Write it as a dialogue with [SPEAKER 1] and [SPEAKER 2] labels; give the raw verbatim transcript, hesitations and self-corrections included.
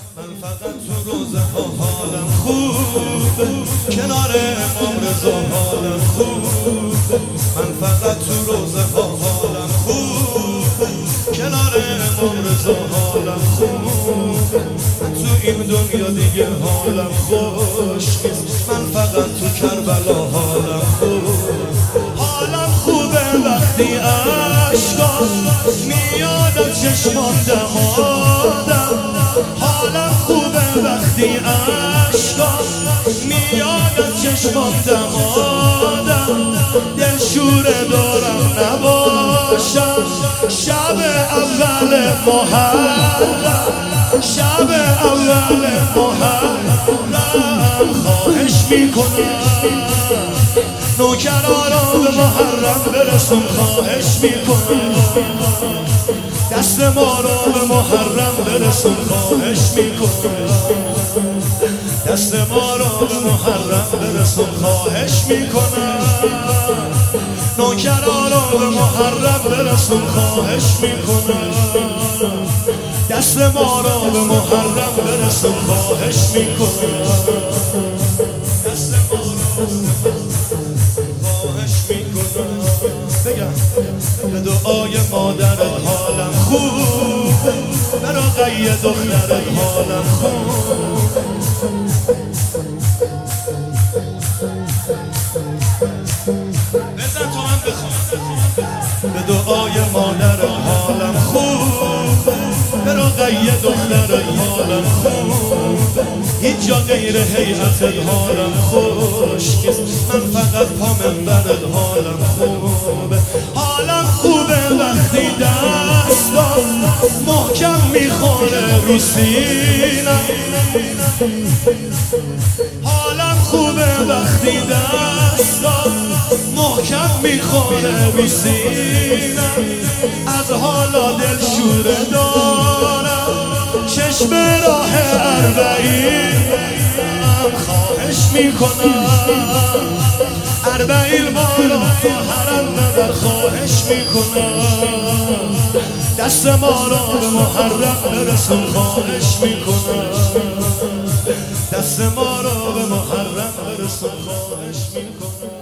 [SPEAKER 1] من فقط تو روزه ها حالم خوبه، کنار امام رضا حالم خوبه. من فقط تو روزه ها حالم خوبه، کنار امام رضا حالم خوبه. تو این دنیا دیگه حالم خوش نیست، من فقط تو کربلا حالم خوبه. حالم خوبه وقتی عشقا میاد از چشمام دمادم. حالم خوبه وقتی عشقا میاد از چشمام دمادم. دلشوره دارم نباشم شب اول محرم، شب اول محرم خواهش میکنم نوکرانم به محرم برسون. خواهش میکنم دست ما رو به محرم برسون. خواهش میکنم دست ما رو به محرم برسون. خواهش میکنم نوکرانم به محرم برسون. خواهش میکنم دست ما رو به محرم برسون. خواهش میکنم دست ما رو خواهش میکنم. بگم به دعای مادرت حالم خوب، به رقی دخترت حالم خوب. بزن تو هم بخون. به دعای مادرت حالم خوب، به رقی دخترت حالم خوب. هیچ جا غیر هیئتت حالم خوش نیست، من فقط پا منبرت حالم خوبه. حالم خوبه وقتی دستم محکم میخوره رو سینم. حالم خوبه وقتی دستم محکم میخوره رو سینم. از حالا دلشوره دارم چشم راه اربعین. خواهش میکنم اربعین بارا تو حرم نبر. خواهش میکنم دست ما را به محرم برسون. خواهش میکنم دست ما را به محرم برسون. خواهش میکنم